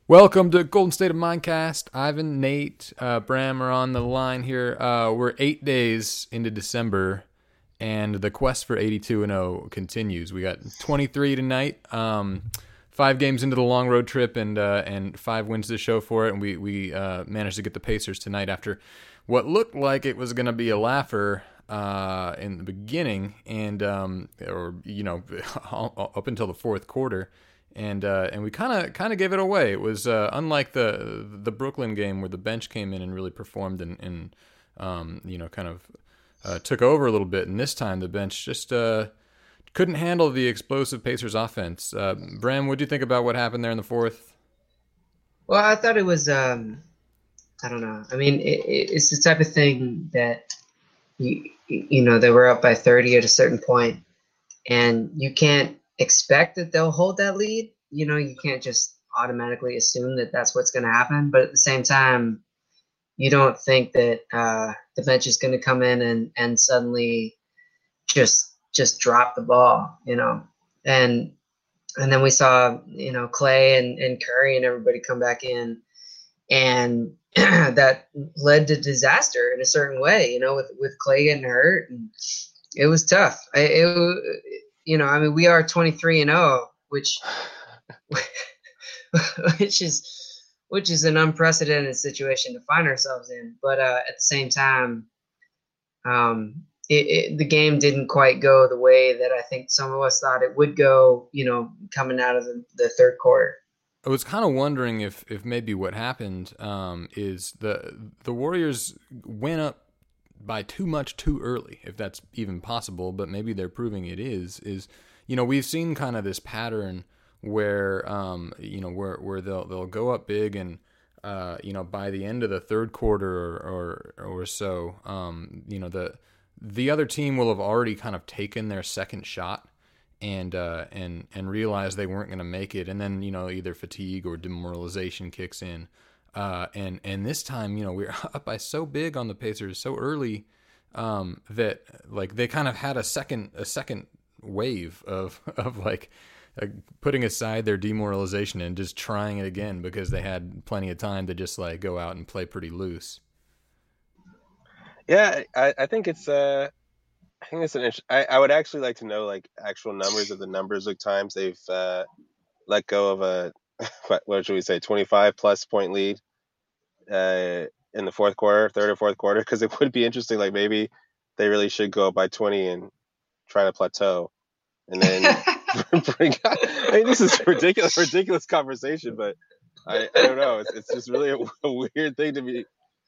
Welcome to Golden State of Mindcast. Ivan, Nate, Bram are on the line here. We're 8 days into December, and the quest for 82-0 continues. We got 23 tonight, 5 games into the long road trip, and 5 wins to show for it. And we managed to get the Pacers tonight after what looked like it was going to be a laugher in the beginning, and up until the fourth quarter. And we kind of gave it away. It was unlike the Brooklyn game where the bench came in and really performed and took over a little bit. And this time the bench just couldn't handle the explosive Pacers offense. Bram, what do you think about what happened there in the fourth? Well, I thought it was I don't know. I mean, it's the type of thing that they were up by 30 at a certain point, and you can't expect that they'll hold that lead. You can't just automatically assume that that's what's going to happen. But at the same time, you don't think that the bench is going to come in and suddenly just drop the ball, And then we saw, Clay and Curry and everybody come back in, and that led to disaster in a certain way, with Clay getting hurt, and it was tough. We are 23-0, which is an unprecedented situation to find ourselves in. But at the same time, the game didn't quite go the way that I think some of us thought it would go, coming out of the third quarter. I was kind of wondering if maybe what happened is the Warriors went up by too much too early, if that's even possible, but maybe they're proving it is we've seen kind of this pattern where where they'll go up big and by the end of the third quarter or so the other team will have already kind of taken their second shot and realized they weren't going to make it, and then either fatigue or demoralization kicks in. And this time, we were up by so big on the Pacers so early that like they kind of had a second wave of putting aside their demoralization and just trying it again because they had plenty of time to just like go out and play pretty loose. Yeah, I think it's an issue. I would actually like to know like actual numbers of the numbers of times they've let go of a what should we say 25 plus point lead in the fourth quarter, third or fourth quarter, because it would be interesting. Like maybe they really should go up by 20 and try to plateau, and then bring. I mean, this is ridiculous conversation, but I don't know. It's just really a weird thing to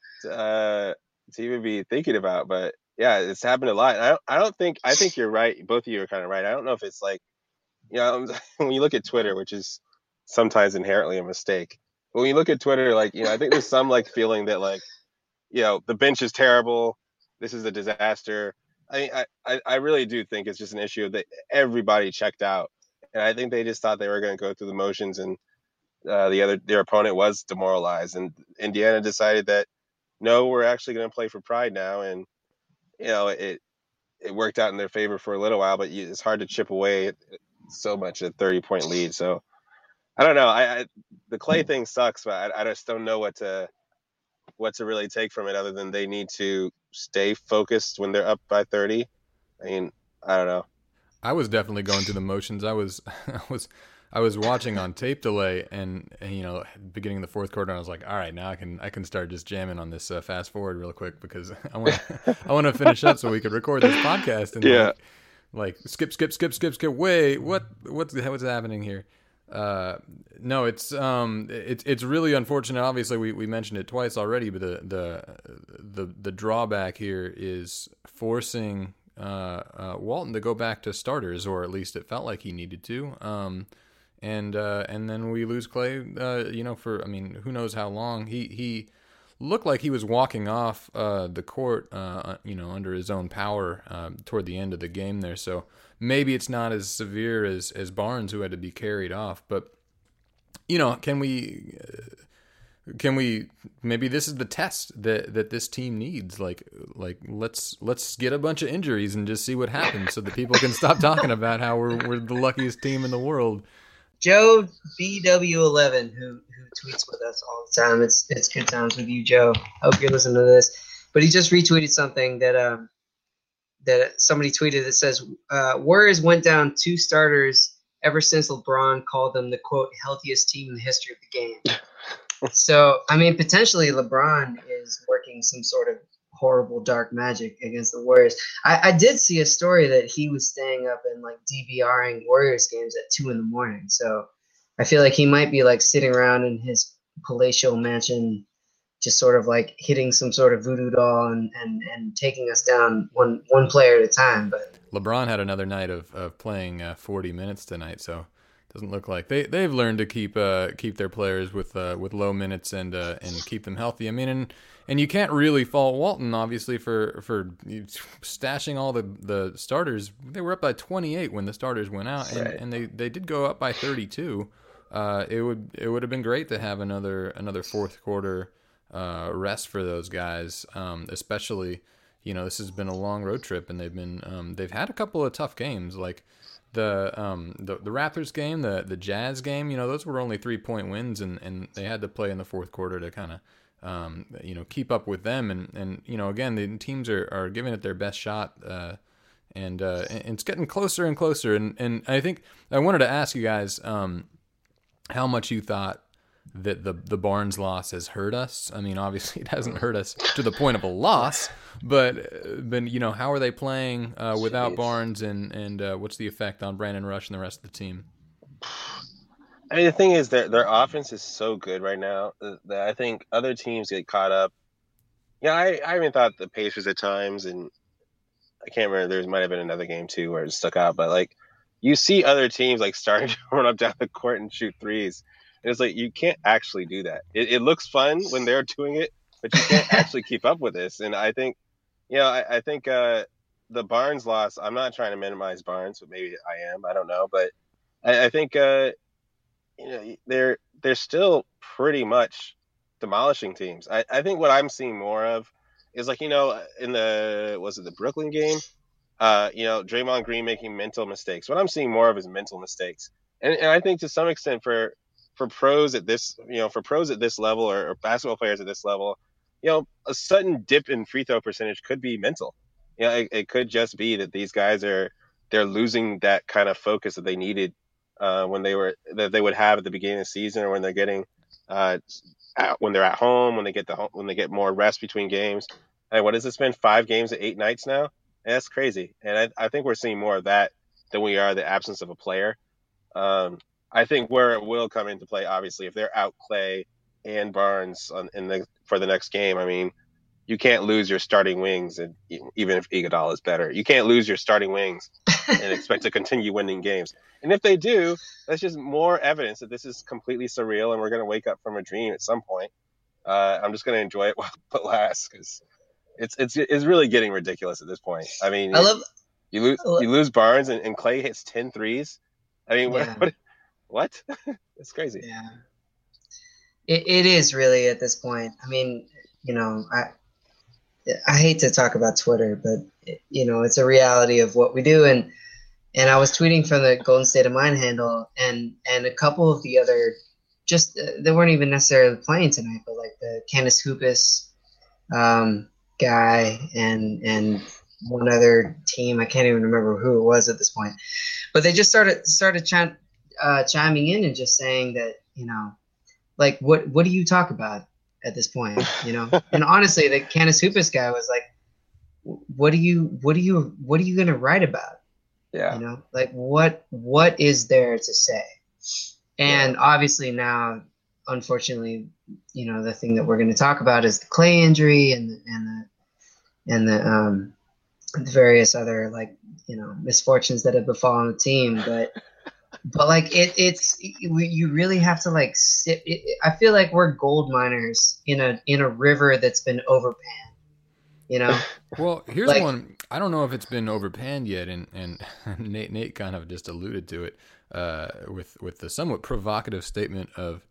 even be thinking about. But yeah, it's happened a lot. I think you're right. Both of you are kind of right. I don't know if it's like, when you look at Twitter, which is sometimes inherently a mistake. When you look at Twitter, like, I think there's some like feeling that like, the bench is terrible. This is a disaster. I really do think it's just an issue that everybody checked out. And I think they just thought they were going to go through the motions, and their opponent was demoralized. And Indiana decided that, no, we're actually going to play for pride now. And, it worked out in their favor for a little while, but it's hard to chip away so much a 30-point lead. So I don't know. The Clay thing sucks, but I just don't know what to really take from it other than they need to stay focused when they're up by 30. I mean, I don't know. I was definitely going through the motions. I was watching on tape delay and beginning of the fourth quarter, and I was like, all right, now I can start just jamming on this fast forward real quick because I want to finish up so we could record this podcast. And yeah. Like skip. Wait, what's happening here? No, it's really unfortunate. Obviously, we mentioned it twice already, but the drawback here is forcing Walton to go back to starters, or at least it felt like he needed to. And then we lose Clay. For who knows how long. He looked like he was walking off the court, under his own power toward the end of the game there. So maybe it's not as severe as Barnes, who had to be carried off. But can we maybe this is the test that this team needs? Like let's get a bunch of injuries and just see what happens, so that people can stop talking about how we're the luckiest team in the world. Joe BW11, who tweets with us all the time. It's good times with you, Joe. Hope you're listening to this. But he just retweeted something that somebody tweeted that says Warriors went down 2 starters ever since LeBron called them the quote healthiest team in the history of the game. So I mean, potentially LeBron is working some sort of horrible dark magic against the Warriors. I did see a story that he was staying up and like DVRing Warriors games at 2 a.m. So I feel like he might be like sitting around in his palatial mansion, just sort of like hitting some sort of voodoo doll and taking us down one player at a time. But LeBron had another night of playing 40 minutes tonight, so it doesn't look like they've learned to keep their players with low minutes and keep them healthy. I mean, and you can't really fault Walton obviously for stashing all the starters. They were up by 28 when the starters went out, and they did go up by 32. It would have been great to have another fourth quarter rest for those guys, especially, this has been a long road trip, and they've had a couple of tough games, like the Raptors game, the Jazz game. Those were only 3-point wins, and they had to play in the fourth quarter to kind of keep up with them, and again, the teams are giving it their best shot, and it's getting closer and closer, and I think I wanted to ask you guys how much you thought that the Barnes loss has hurt us. I mean, obviously it hasn't hurt us to the point of a loss, but how are they playing without Barnes, and what's the effect on Brandon Rush and the rest of the team? I mean, the thing is that their offense is so good right now that I think other teams get caught up. I even thought the Pacers at times, and I can't remember, there might have been another game too where it stuck out, but like you see other teams like starting to run up down the court and shoot threes. And it's like, you can't actually do that. It looks fun when they're doing it, but you can't actually keep up with this. And I think, I think the Barnes loss, I'm not trying to minimize Barnes, but maybe I am. I don't know. But I think, they're still pretty much demolishing teams. I think what I'm seeing more of is like, in the Brooklyn game, Draymond Green making mental mistakes. What I'm seeing more of is mental mistakes. And I think to some extent for pros at this, level or basketball players at this level, a sudden dip in free throw percentage could be mental. It could just be that these guys they're losing that kind of focus that they needed that they would have at the beginning of the season, or when they're getting when they're at home, when they get more rest between games. And what has this been? 5 games at 8 nights now? And that's crazy. And I think we're seeing more of that than we are the absence of a player. I think where it will come into play, obviously, if they're out Clay and Barnes for the next game, I mean, you can't lose your starting wings, and even if Iguodala is better, you can't lose your starting wings and expect to continue winning games. And if they do, that's just more evidence that this is completely surreal, and we're going to wake up from a dream at some point. I'm just going to enjoy it while it lasts, because it's really getting ridiculous at this point. I mean, you lose Barnes and Clay hits 10 threes. I mean, what? It's crazy. Yeah, it is really at this point. I mean, I hate to talk about Twitter, but it's a reality of what we do. And I was tweeting from the Golden State of Mind handle, and a couple of the other, they weren't even necessarily playing tonight, but like the Candace Hoopus guy and one other team, I can't even remember who it was at this point, but they just started chiming in and just saying that, like, what do you talk about at this point, And honestly, the Candace Hoopus guy was like, what are you going to write about? Yeah. Like what is there to say? And obviously now, unfortunately, the thing that we're going to talk about is the Clay injury and the various other, like, misfortunes that have befallen the team. But like you really have to like sit. I feel like we're gold miners in a river that's been overpanned. Well, here's like, one. I don't know if it's been overpanned yet, and Nate kind of just alluded to it with the somewhat provocative statement of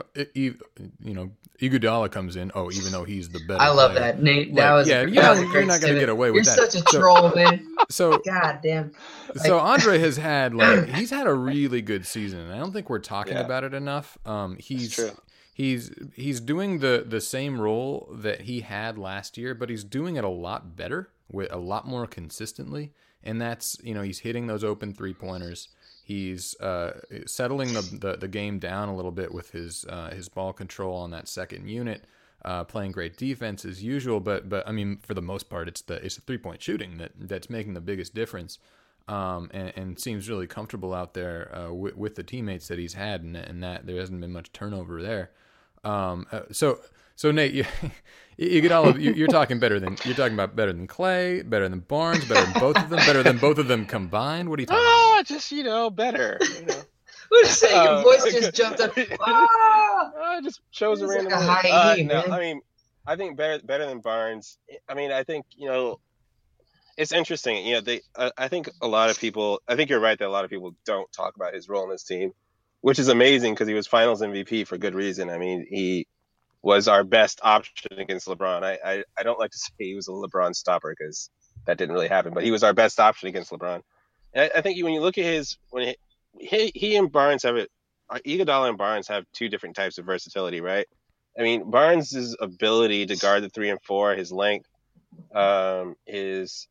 Iguodala comes in. Oh, even though he's the better. I love player. that, Nate. You're not going to get away with You're that. You're such a troll, man. So God damn. So Andre has had he's had a really good season, and I don't think we're talking about it enough. He he's doing the same role that he had last year, but he's doing it a lot better, with a lot more consistently. And that's, he's hitting those open 3-pointers. He's settling the game down a little bit with his ball control on that second unit, playing great defense as usual. But I mean, for the most part, it's the 3-point shooting that's making the biggest difference. And seems really comfortable out there with the teammates that he's had, and that there hasn't been much turnover there. So Nate, you're talking about better than Clay, better than Barnes, better than both of them, better than both of them combined. What are you talking about? Just better. What is saying? Your voice just jumped up. I just chose a random. Like a high E, no, man. I mean, I think better than Barnes. I mean, I think it's interesting. I think a lot of people. I think you're right that a lot of people don't talk about his role in this team, which is amazing because he was Finals MVP for good reason. I mean, he was our best option against LeBron. I don't like to say he was a LeBron stopper because that didn't really happen, but he was our best option against LeBron. And I think when you look at he and Barnes Iguodala and Barnes have two different types of versatility, right? I mean, Barnes' ability to guard the 3 and 4, his length, he's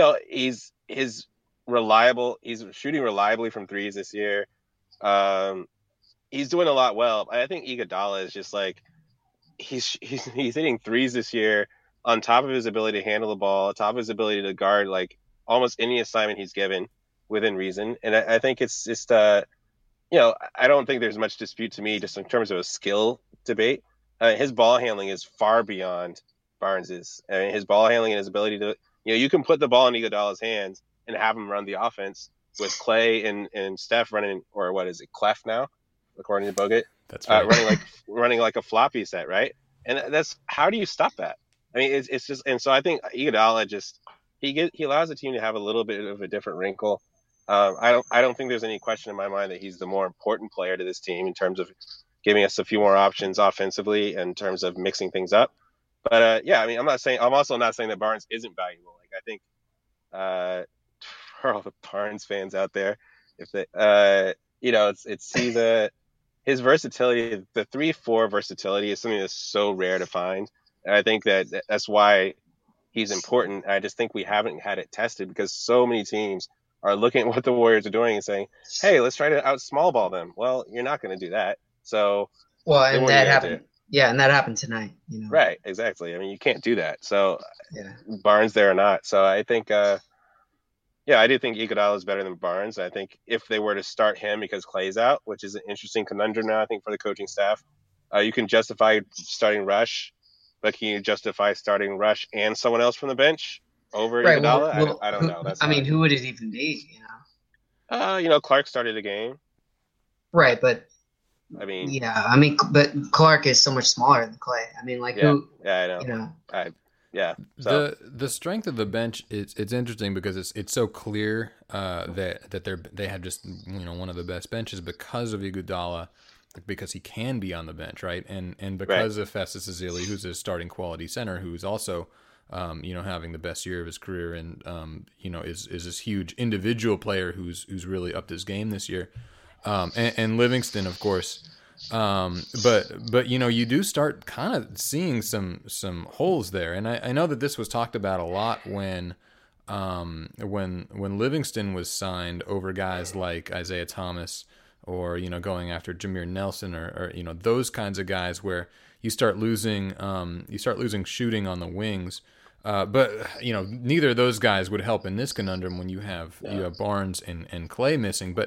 reliable. He's shooting reliably from threes this year. He's doing a lot well. I think Iguodala is just like, he's hitting threes this year on top of his ability to handle the ball, on top of his ability to guard like almost any assignment he's given within reason. And I think it's just I don't think there's much dispute to me just in terms of a skill debate. His ball handling is far beyond Barnes's. I mean, his ball handling and his ability to, you can put the ball in Iguodala's hands and have him run the offense with Clay and Steph running, or what is it, Clef now, according to Bogut. That's right. running like a floppy set, right? And that's, how do you stop that? I mean, it's just, and so I think Iguodala just he allows the team to have a little bit of a different wrinkle. I don't think there's any question in my mind that he's the more important player to this team in terms of giving us a few more options offensively in terms of mixing things up. But I mean, I'm also not saying that Barnes isn't valuable. Like, I think for all the Barnes fans out there, if they his versatility, the 3-4 versatility is something that's so rare to find. And I think that's why he's important. I just think we haven't had it tested because so many teams are looking at what the Warriors are doing and saying, hey, let's try to small ball them. Well, you're not going to do that. So, and that happened. Yeah, and that happened tonight. Right, exactly. I mean, you can't do that. So, yeah. Barnes there or not. So I think, I do think Iguodala is better than Barnes. I think if they were to start him because Clay's out, which is an interesting conundrum now, I think, for the coaching staff, you can justify starting Rush, but can you justify starting Rush and someone else from the bench over Iguodala? Well, I don't know. Who would it even be? Clark started a game. Right, but I mean, but Clark is so much smaller than Clay. I mean, like who? Yeah, I know. So. The strength of the bench, it's interesting because it's so clear that they have just one of the best benches because of Iguodala, because he can be on the bench, right? And because of Festus Ezeli, who's a starting quality center, who's also having the best year of his career, and is this huge individual player who's really upped his game this year, and Livingston, of course. But you do start kind of seeing some holes there, and I know that this was talked about a lot when Livingston was signed over guys like Isaiah Thomas, or going after Jameer Nelson, or those kinds of guys where you start losing shooting on the wings. But neither of those guys would help in this conundrum when you have Barnes and Clay missing. But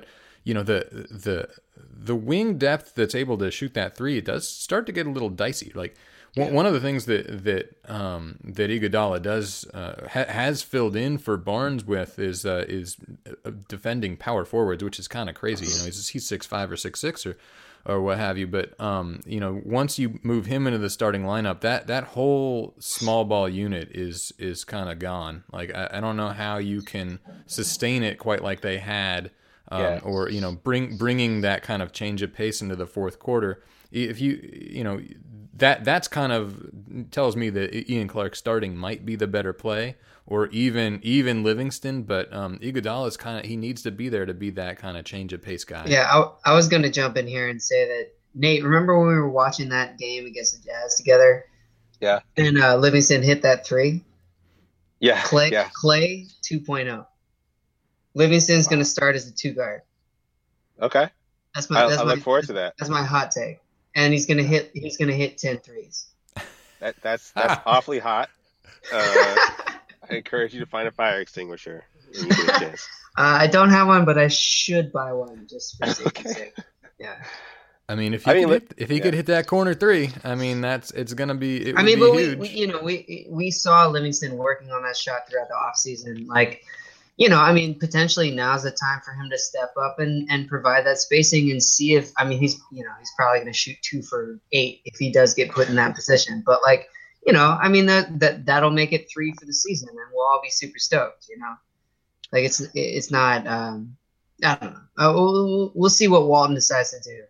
the wing depth that's able to shoot that three, it does start to get a little dicey. Like one of the things that Iguodala does has filled in for Barnes with is defending power forwards, which is kind of crazy. He's 6'5" or 6'6" or what have you. But once you move him into the starting lineup, that whole small ball unit is kind of gone. Like I don't know how you can sustain it quite like they had. Or bringing that kind of change of pace into the fourth quarter. If that's kind of tells me that Ian Clark starting might be the better play, or even Livingston. But Iguodala is he needs to be there to be that kind of change of pace guy. Yeah, I was going to jump in here and say that Nate, remember when we were watching that game against the Jazz together? Yeah. And Livingston hit that three. Yeah. Clay Yeah. 2.0. Livingston's going to start as a 2 guard. Okay. I look forward to that. That's my hot take. And he's going to hit 10 threes. That's awfully hot. I encourage you to find a fire extinguisher when you get a chance. I don't have one, but I should buy one just for safety's sake. Yeah. I mean, if he could hit that corner three, I mean, it's gonna be. It would be huge. We saw Livingston working on that shot throughout the offseason. Like, potentially now's the time for him to step up and provide that spacing and see if. I mean, he's probably gonna shoot 2 for 8 if he does get put in that position. But that'll make it 3 for the season, and we'll all be super stoked. Like it's not. I don't know. We'll see what Walton decides to do.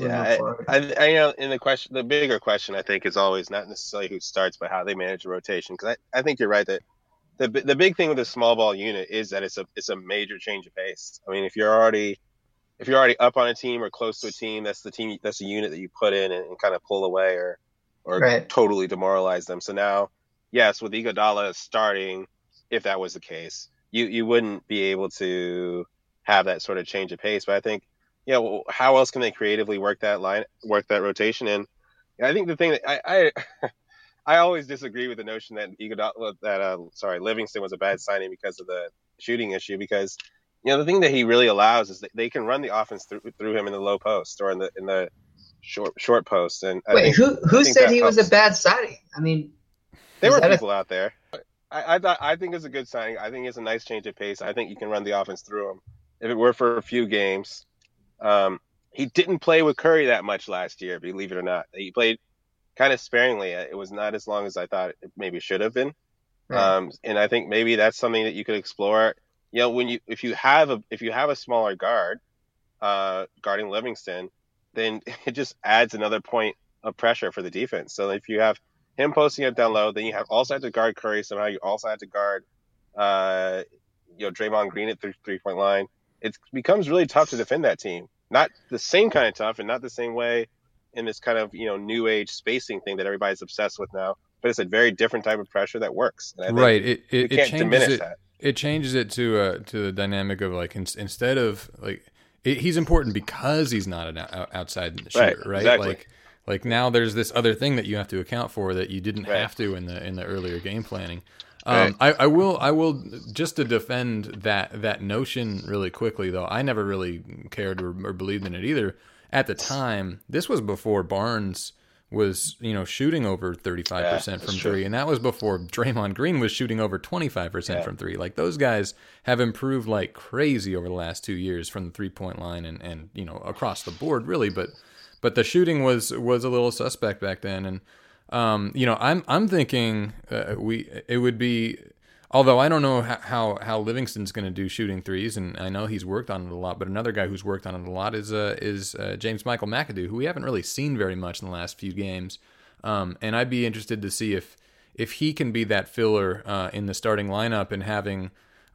In the bigger question, I think, is always not necessarily who starts, but how they manage the rotation. Because I think you're right that the big thing with a small ball unit is that it's a major change of pace. I mean, if you're already up on a team or close to a team, that's the unit that you put in and kind of pull away or right. Totally demoralize them. So now, yes, with Iguodala starting, if that was the case, you wouldn't be able to have that sort of change of pace. But I think, how else can they creatively work that rotation? And I think the thing that I always disagree with the notion that Livingston was a bad signing because of the shooting issue. Because the thing that he really allows is that they can run the offense through him in the low post or in the short post. And who said he was a bad signing? I mean, there were people out there. I think it's a good signing. I think it's a nice change of pace. I think you can run the offense through him. If it were for a few games. He didn't play with Curry that much last year, believe it or not. He played kind of sparingly. It was not as long as I thought it maybe should have been. Right. And I think maybe that's something that you could explore. If you have a smaller guard guarding Livingston, then it just adds another point of pressure for the defense. So if you have him posting it down low, then you also have to guard Curry somehow. You also have to guard Draymond Green at 3-point line. It becomes really tough to defend that team. Not the same kind of tough and not the same way in this kind of, new age spacing thing that everybody's obsessed with now. But it's a very different type of pressure that works. And I think right. you can't diminish that. It changes it to the dynamic of like instead of like he's important because he's not an outside shooter, right? Exactly. Like now there's this other thing that you have to account for that you didn't have to in the earlier game planning. Right. I will just to defend that notion really quickly though. I never really cared or believed in it either. At the time, this was before Barnes was shooting over 35% from three, and that was before Draymond Green was shooting over 25% from three. Like those guys have improved like crazy over the last 2 years from the 3-point line and across the board really. But the shooting was a little suspect back then, and I'm thinking it would be, although I don't know how Livingston's going to do shooting threes, and I know he's worked on it a lot. But another guy who's worked on it a lot is James Michael McAdoo, who we haven't really seen very much in the last few games. And I'd be interested to see if he can be that filler in the starting lineup and having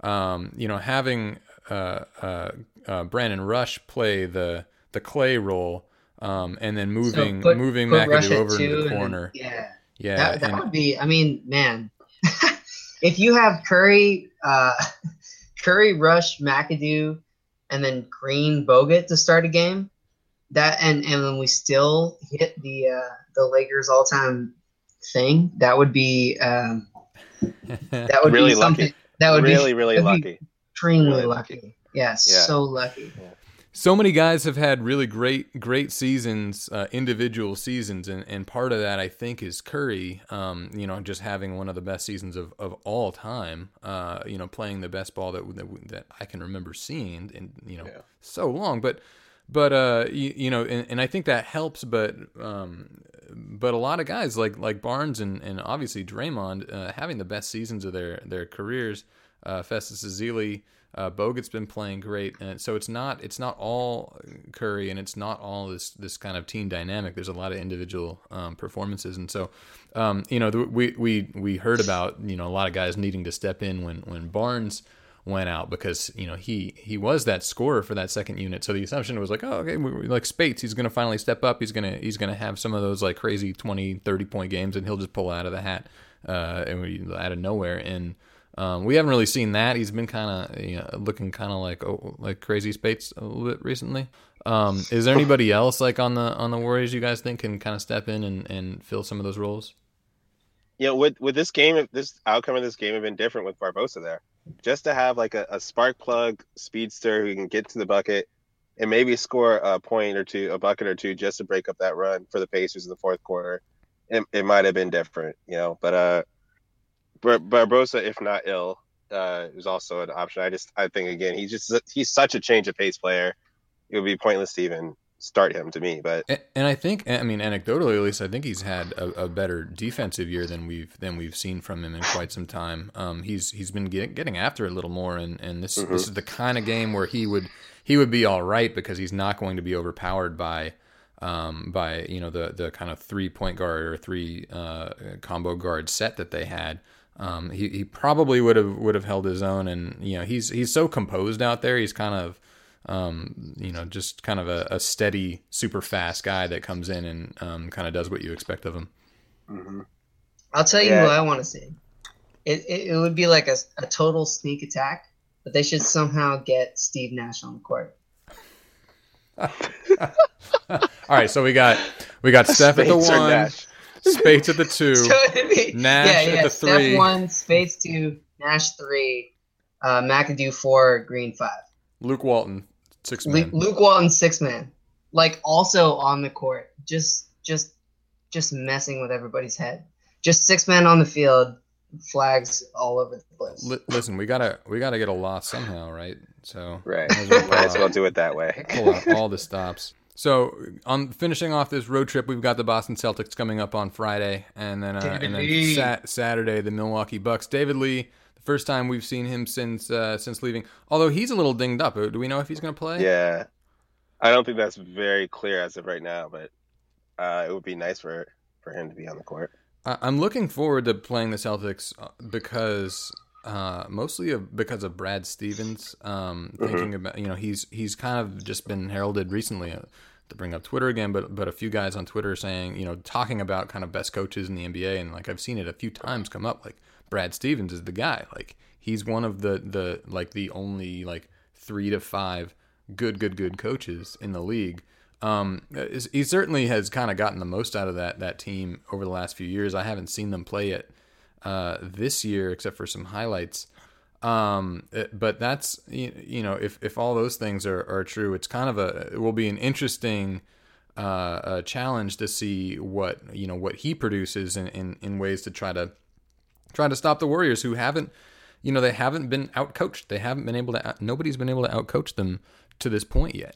Brandon Rush play the Clay role. And then moving McAdoo over into the corner. That would be. I mean, man, if you have Curry, Rush, McAdoo, and then Green, Bogut to start a game, and when we still hit the Lakers all-time thing, that would be really be something. Lucky. That would really lucky. Extremely lucky. So lucky. Yeah. So many guys have had really great seasons, individual seasons, and part of that I think is Curry, just having one of the best seasons of all time, playing the best ball that I can remember seeing in so long, but and I think that helps, but a lot of guys like Barnes and obviously Draymond having the best seasons of their careers, Festus Ezeli. Bogut's been playing great, and so it's not all Curry, and it's not all this kind of team dynamic. There's a lot of individual performances, and so we heard about a lot of guys needing to step in when Barnes went out because he was that scorer for that second unit. So the assumption was like, oh, okay, like Spates, he's going to finally step up. He's going to have some of those like crazy 20, 30-point games, and he'll just pull out of the hat out of nowhere. And we haven't really seen that. He's been kind of looking kind of like crazy Spates a little bit recently. Is there anybody else like on the Warriors you guys think can kind of step in and fill some of those roles? Yeah, with this game, this outcome of this game have been different with Barbosa there. Just to have like a spark plug speedster who can get to the bucket and maybe score a bucket or two, just to break up that run for the Pacers in the fourth quarter. It might have been different, but Barbosa, if not ill, is also an option. I think again, he's such a change of pace player. It would be pointless to even start him to me. But and I think, I mean, anecdotally at least, I think he's had a better defensive year than we've seen from him in quite some time. He's been getting after it a little more, and this is the kind of game where he would be all right because he's not going to be overpowered by the kind of 3-point guard or 3 combo guard set that they had. He probably would have held his own, and he's so composed out there. He's kind of just kind of a steady, super fast guy that comes in and kind of does what you expect of him. Mm-hmm. I'll tell you who I want to see. It would be like a total sneak attack, but they should somehow get Steve Nash on the court. All right, so we got Steph at the 1, Spates at the 2, so Nash at the 3. Steph 1, Spates 2, Nash 3, McAdoo 4, Green 5. Luke Walton 6-man. Luke Walton 6-man, like also on the court, just messing with everybody's head. Just 6-man on the field, flags all over the place. Listen, we gotta get a loss somehow, right? So right, might as well do it that way. Pull out all the stops. So on finishing off this road trip, we've got the Boston Celtics coming up on Friday, and then Saturday the Milwaukee Bucks. David Lee. First time we've seen him since leaving. Although he's a little dinged up. Do we know if he's going to play? Yeah. I don't think that's very clear as of right now, but it would be nice for him to be on the court. I'm looking forward to playing the Celtics because mostly because of Brad Stevens. Thinking about, he's kind of just been heralded recently to bring up Twitter again, but a few guys on Twitter saying, talking about kind of best coaches in the NBA, and like I've seen it a few times come up, like Brad Stevens is the guy. Like he's one of the only like 3 to 5 good coaches in the league. He certainly has kind of gotten the most out of that team over the last few years. I haven't seen them play it this year except for some highlights. But that's if all those things are true, it's kind of it will be an interesting a challenge to see what he produces in ways to try to stop the Warriors, who haven't they haven't been outcoached. They haven't been able to. Nobody's been able to outcoach them to this point yet.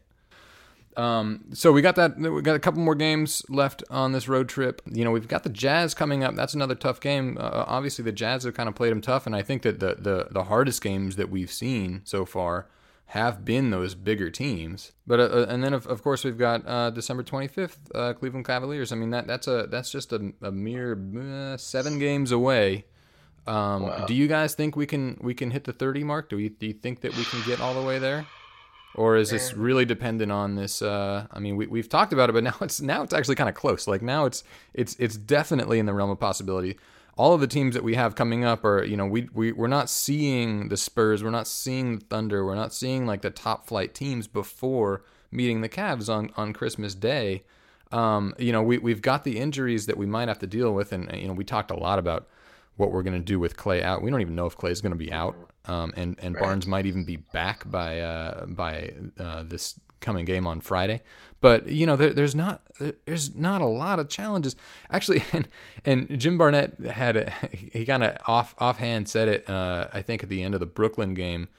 So we got that. We got a couple more games left on this road trip. We've got the Jazz coming up. That's another tough game. Obviously, the Jazz have kind of played them tough, and I think that the hardest games that we've seen so far have been those bigger teams. But and then of course we've got December 25th, Cleveland Cavaliers. I mean that's just a mere 7 games away. Wow. Do you guys think we can hit the 30 mark? Do you think that we can get all the way there? Or is this really dependent on this? I mean, we've talked about it, but now it's actually kind of close. Like now it's definitely in the realm of possibility. All of the teams that we have coming up are, we're not seeing the Spurs, we're not seeing the Thunder, we're not seeing like the top flight teams before meeting the Cavs on Christmas Day. We've got the injuries that we might have to deal with, and we talked a lot about what we're going to do with Clay out. We don't even know if Clay's going to be out. And right. Barnes might even be back by this coming game on Friday. But there's not a lot of challenges actually. And Jim Barnett he kind of offhand said it. I think at the end of the Brooklyn game,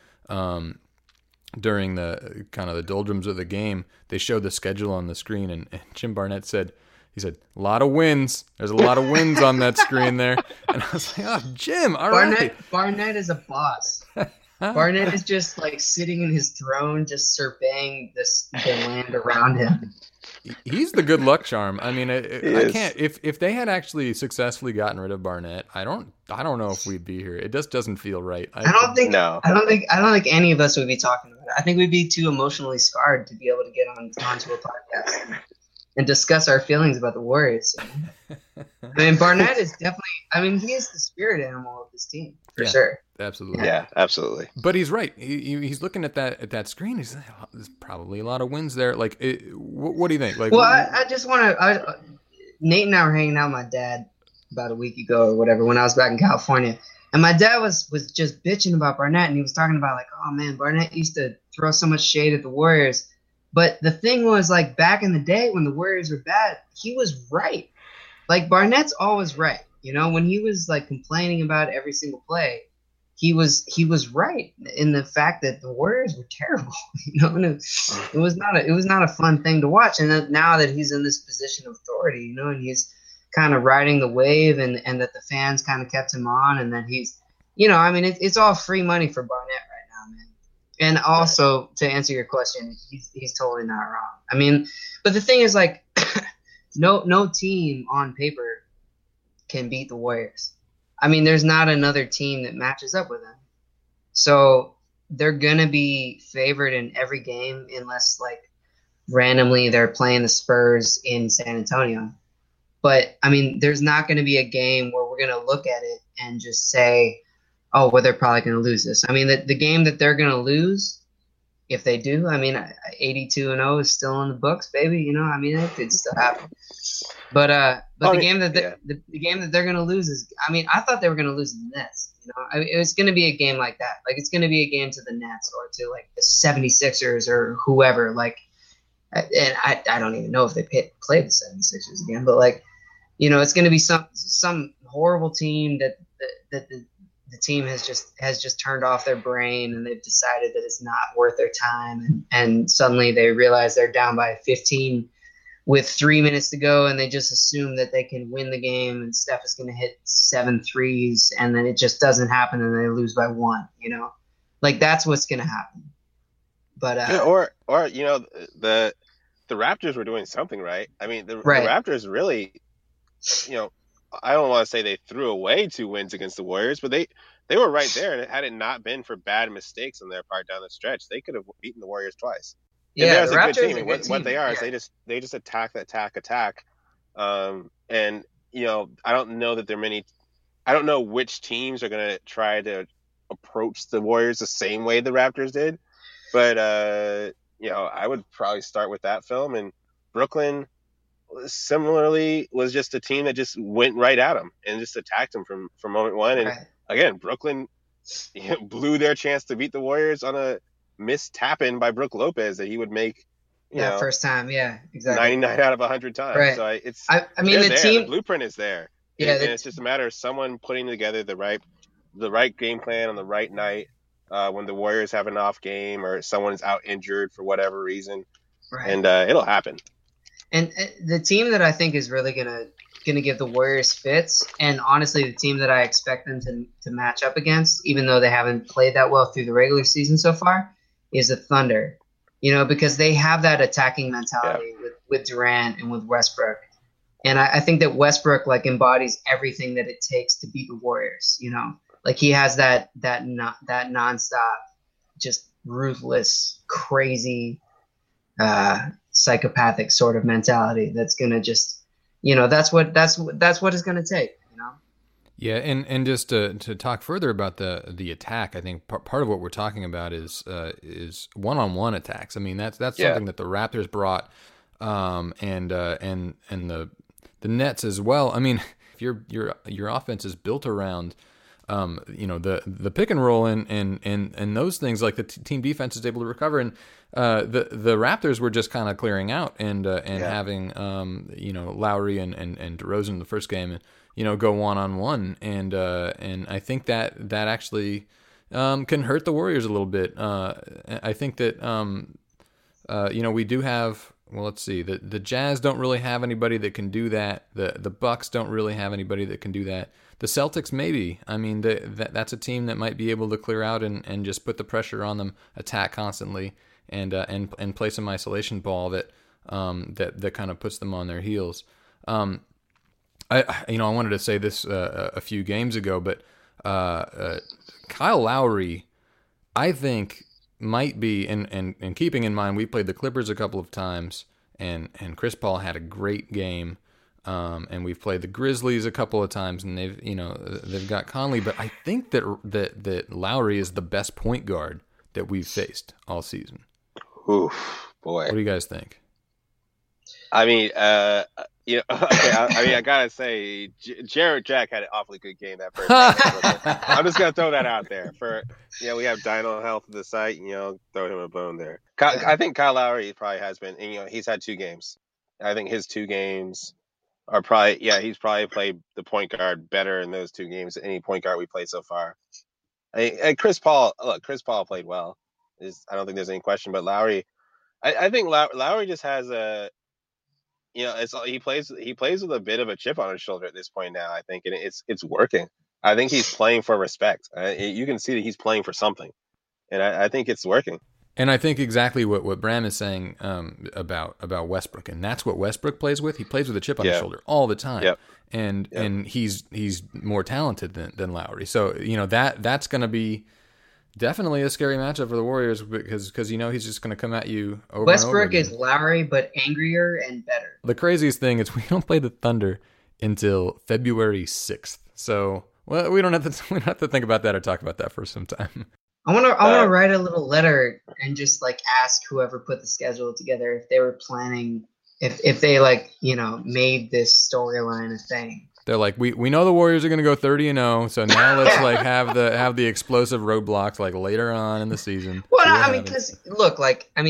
during the kind of the doldrums of the game, they showed the schedule on the screen, and Jim Barnett said. He said, a lot of wins. There's a lot of wins on that screen there. And I was like, oh, Jim, all right. Barnett is a boss. Barnett is just like sitting in his throne, just surveying the land around him. He's the good luck charm. I mean, He I is. can't. If they had actually successfully gotten rid of Barnett, I don't know if we'd be here. It just doesn't feel right. No. I don't think any of us would be talking about it. I think we'd be too emotionally scarred to be able to get onto a podcast and discuss our feelings about the Warriors. I mean, Barnett is definitely. I mean, he is the spirit animal of this team for sure. Absolutely. Yeah, absolutely. But he's right. He's looking at that screen. He's like, oh, there's probably a lot of wins there. Like, what do you think? Like, well, I just want to. Nate and I were hanging out with my dad about a week ago or whatever when I was back in California, and my dad was just bitching about Barnett, and he was talking about like, oh man, Barnett used to throw so much shade at the Warriors, but the thing was like back in the day when the Warriors were bad, he was right. Like Barnett's always right. You know, when he was like complaining about every single play, he was right in the fact that the Warriors were terrible. You know, and it was not a fun thing to watch. And that now that he's in this position of authority, you know, and he's kind of riding the wave, and that the fans kind of kept him on, and that he's, you know, I mean, it's all free money for Barnett right now, man. And also to answer your question, he's totally not wrong. I mean, but the thing is like, no team on paper can beat the Warriors. I mean, there's not another team that matches up with them. So they're going to be favored in every game unless, like, randomly they're playing the Spurs in San Antonio. But, I mean, there's not going to be a game where we're going to look at it and just say, oh, well, they're probably going to lose this. I mean, the game that they're going to lose, if they do, I mean, 82-0 is still in the books, baby. You know, I mean, it could still happen. But the game that the game that they're gonna lose is, I mean, I thought they were gonna lose the Nets. You know, I mean, it was gonna be a game like that. Like it's gonna be a game to the Nets or to like the 76ers or whoever. Like, and I don't even know if they play the 76ers again. But like, you know, it's gonna be some horrible team that the team has just turned off their brain, and they've decided that it's not worth their time, and suddenly they realize they're down by 15 with 3 minutes to go, and they just assume that they can win the game, and Steph is going to hit 7 threes, and then it just doesn't happen, and they lose by 1. You know, like that's what's going to happen. But or you know, the Raptors were doing something right. I mean, the Raptors really, you know, I don't want to say they threw away 2 wins against the Warriors, but they were right there, and had it not been for bad mistakes on their part down the stretch, they could have beaten the Warriors twice. Yeah, the Raptors a good team. What they are is they just attack. And you know, I don't know that I don't know which teams are going to try to approach the Warriors the same way the Raptors did, but you know, I would probably start with that film. And Brooklyn similarly was just a team that just went right at them and just attacked them from moment one. And again, Brooklyn blew their chance to beat the Warriors on a missed tap-in by Brook Lopez that he would make, you know, first time, exactly, 99 out of 100 times. Right. So I mean, the blueprint is there. Yeah, and it's just a matter of someone putting together the right game plan on the right night when the Warriors have an off game or someone's out injured for whatever reason, and it'll happen. And the team that I think is really gonna give the Warriors fits, and honestly, the team that I expect them to match up against, even though they haven't played that well through the regular season so far, is the Thunder, you know, because they have that attacking mentality with Durant and with Westbrook. And I think that Westbrook like embodies everything that it takes to beat the Warriors, you know, like he has that nonstop, just ruthless, crazy, psychopathic sort of mentality that's going to just, you know, that's what it's going to take. Yeah, and just to talk further about the attack, I think part of what we're talking about is one-on-one attacks. I mean, that's something that the Raptors brought, and the Nets as well. I mean, if your offense is built around, you know, the pick and roll and those things, like the team defense is able to recover, and the Raptors were just kind of clearing out and having you know, Lowry and DeRozan in the first game, and you know, go one-on-one, and I think that actually can hurt the Warriors a little bit. I think that you know, we do have well, let's see. The Jazz don't really have anybody that can do that. The Bucks don't really have anybody that can do that. The Celtics, maybe. I mean, that's a team that might be able to clear out and just put the pressure on them, attack constantly, and play some isolation ball that kind of puts them on their heels. I wanted to say this a few games ago, but Kyle Lowry, I think, might be, and keeping in mind we played the Clippers a couple of times, and Chris Paul had a great game, and we've played the Grizzlies a couple of times, and they've got Conley, but I think that Lowry is the best point guard that we've faced all season. Oof, boy. What do you guys think? I mean, okay, I gotta say, Jared Jack had an awfully good game that first time. I'm just gonna throw that out there. We have Dino Health at the site, throw him a bone there. I think Kyle Lowry probably has been, and, he's had 2 games. I think his 2 games are probably, he's probably played the point guard better in those 2 games than any point guard we played so far. And Chris Paul played well. I don't think there's any question, but Lowry, I think Lowry just has a, he plays with a bit of a chip on his shoulder at this point now, I think, and it's working. I think he's playing for respect. You can see that he's playing for something, and I think it's working. And I think exactly what Bram is saying about Westbrook, and that's what Westbrook plays with. He plays with a chip on his shoulder all the time, and he's more talented than Lowry. So that's going to be definitely a scary matchup for the Warriors because he's just going to come at you over Westbrook and over is Lowry, but angrier and better. The craziest thing is we don't play the Thunder until February 6th. So we don't have to think about that or talk about that for some time. I want to write a little letter and just ask whoever put the schedule together if they were planning, if they made this storyline a thing. They're like, we know the Warriors are going to go 30-0, so now let's have the explosive roadblocks later on in the season. Well, I mean, because look,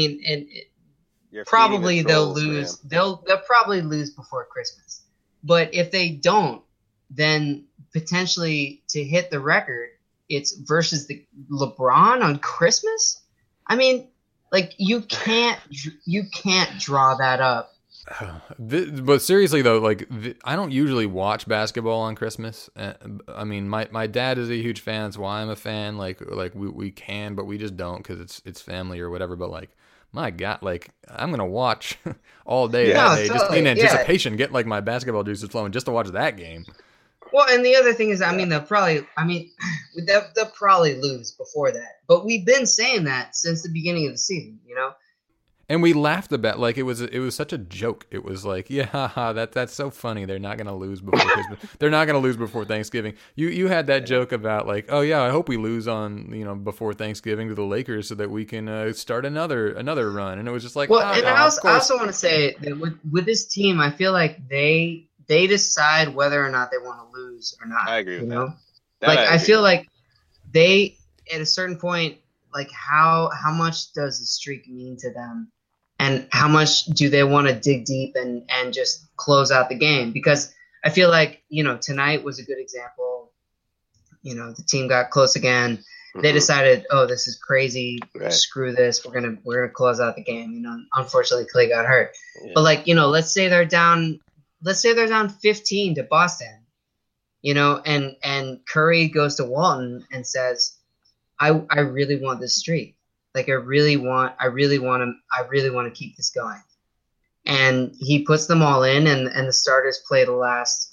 probably they'll lose. Man. They'll probably lose before Christmas. But if they don't, then potentially to hit the record, it's versus the LeBron on Christmas. I mean, you can't draw that up. But seriously though, I don't usually watch basketball on Christmas. I mean, my dad is a huge fan. That's why I'm a fan. We can, but we just don't because it's family or whatever. But my God, I'm gonna watch all day that day just in anticipation, get my basketball juices flowing just to watch that game. Well, and the other thing is, they'll probably lose before that. But we've been saying that since the beginning of the season, And we laughed about it was such a joke. It was that's so funny. They're not gonna lose before Christmas. They're not gonna lose before Thanksgiving. I had that joke about oh yeah, I hope we lose on before Thanksgiving to the Lakers so that we can start another run. And it was just I also want to say that with this team, I feel like they decide whether or not they want to lose or not. I agree with that. I feel like they at a certain point, how much does the streak mean to them? And how much do they want to dig deep and just close out the game? Because I feel tonight was a good example. The team got close again. Mm-hmm. They decided, this is crazy. Right. Screw this. We're gonna close out the game. Unfortunately, Clay got hurt. Yeah. But let's say they're down 15 to Boston. And Curry goes to Walton and says, I really want this streak. I really want to keep this going. And he puts them all in, and the starters play the last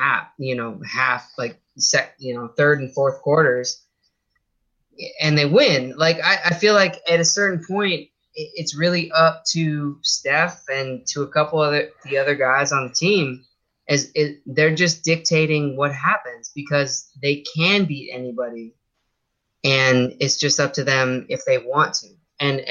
third and fourth quarters, and they win. I feel like at a certain point, it's really up to Steph and to a couple of the other guys on the team, they're just dictating what happens because they can beat anybody. And it's just up to them if they want to. And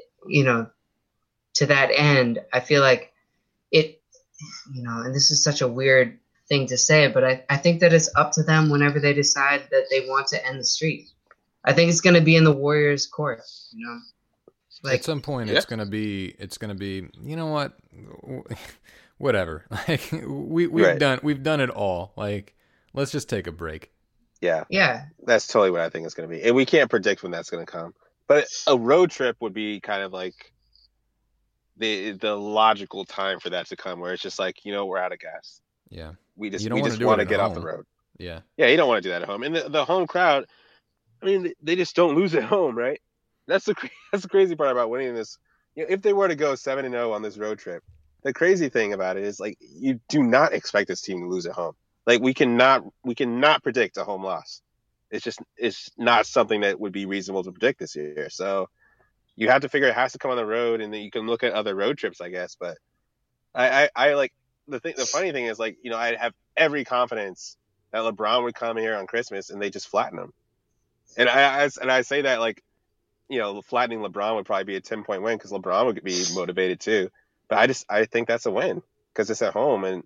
to that end, I feel like it, and this is such a weird thing to say, but I think that it's up to them whenever they decide that they want to end the streak. I think it's going to be in the Warriors' court, at some point, it's going to be, what, whatever. We've done it all. Let's just take a break. Yeah. That's totally what I think it's going to be. And we can't predict when that's going to come. But a road trip would be kind of the logical time for that to come, where it's just like, we're out of gas. Yeah. We just You don't wanna do want it to at get off the home. road. Yeah. Yeah, you don't want to do that at home. And the home crowd, I mean, they just don't lose at home, right? That's the crazy part about winning this. If they were to go 7-0 on this road trip, the crazy thing about it is, like, you do not expect this team to lose at home. Like, we cannot predict a home loss. It's not something that would be reasonable to predict this year. So you have to figure it has to come on the road, and then you can look at other road trips, I guess. But I like the funny thing is, like, I have every confidence that LeBron would come here on Christmas and they just flatten him. And I say that, like, flattening LeBron would probably be a 10-point win because LeBron would be motivated too. But I think that's a win because it's at home, and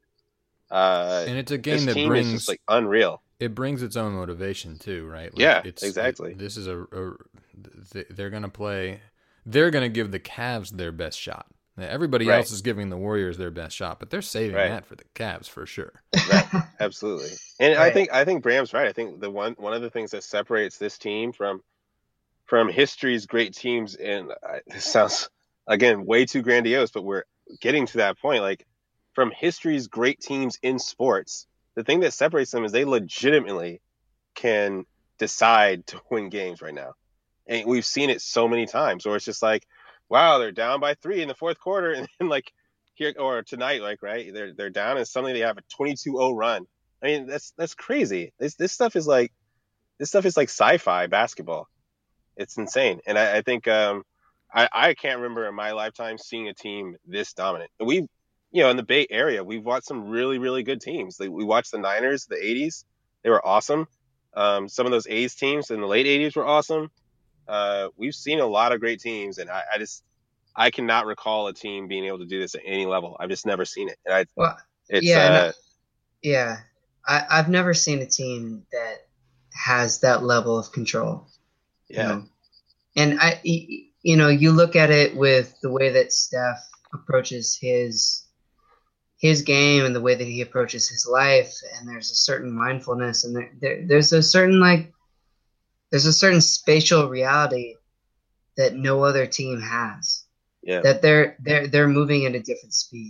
it's a game that team brings is just, like, unreal. It brings its own motivation too, right? Like, yeah, exactly. This is they're gonna play. They're gonna give the Cavs their best shot. Everybody else is giving the Warriors their best shot, but they're saving that for the Cavs for sure. Right, absolutely. And I think Bram's right. I think one of the things that separates this team from history's great teams, and this sounds, again, way too grandiose, but we're getting to that point. Like, from history's great teams in sports, the thing that separates them is they legitimately can decide to win games right now. And we've seen it so many times where it's just like, wow, they're down by 3 in the fourth quarter, and then, like, here or tonight, like, right, they're down and suddenly they have a 22-0 run. I mean, that's crazy. This stuff is like sci-fi basketball. It's insane. And I think I can't remember in my lifetime seeing a team this dominant. We've, in the Bay Area, we've watched some really, really good teams. We watched the Niners, the 80s. They were awesome. Some of those A's teams in the late 80s were awesome. We've seen a lot of great teams, and I cannot recall a team being able to do this at any level. I've just never seen it. And I've never seen a team that has that level of control. Yeah. And you look at it with the way that Steph approaches his game and the way that he approaches his life, and there's a certain mindfulness, and there's a certain spatial reality that no other team has. Yeah. That they're moving at a different speed.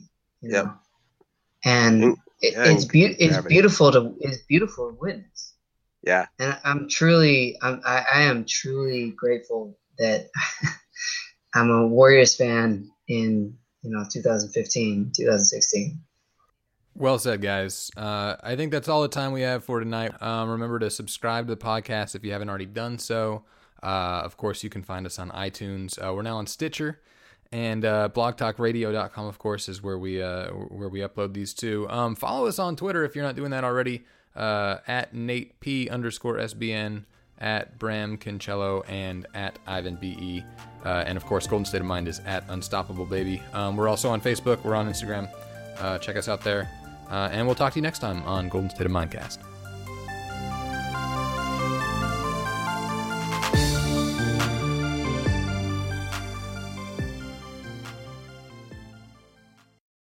And it's beautiful to witness. Yeah. And I am truly grateful that I'm a Warriors fan in 2015, 2016. Well said, guys. I think that's all the time we have for tonight. Remember to subscribe to the podcast if you haven't already done so. Of course, you can find us on iTunes. We're now on Stitcher, and blogtalkradio.com, of course, is where we upload these two. Follow us on Twitter if you're not doing that already. At NateP_SBN, at Bram Kincello, and at Ivan BE. And of course, Golden State of Mind is at Unstoppable Baby. We're also on Facebook. We're on Instagram. Check us out there. And we'll talk to you next time on Golden State of Mindcast.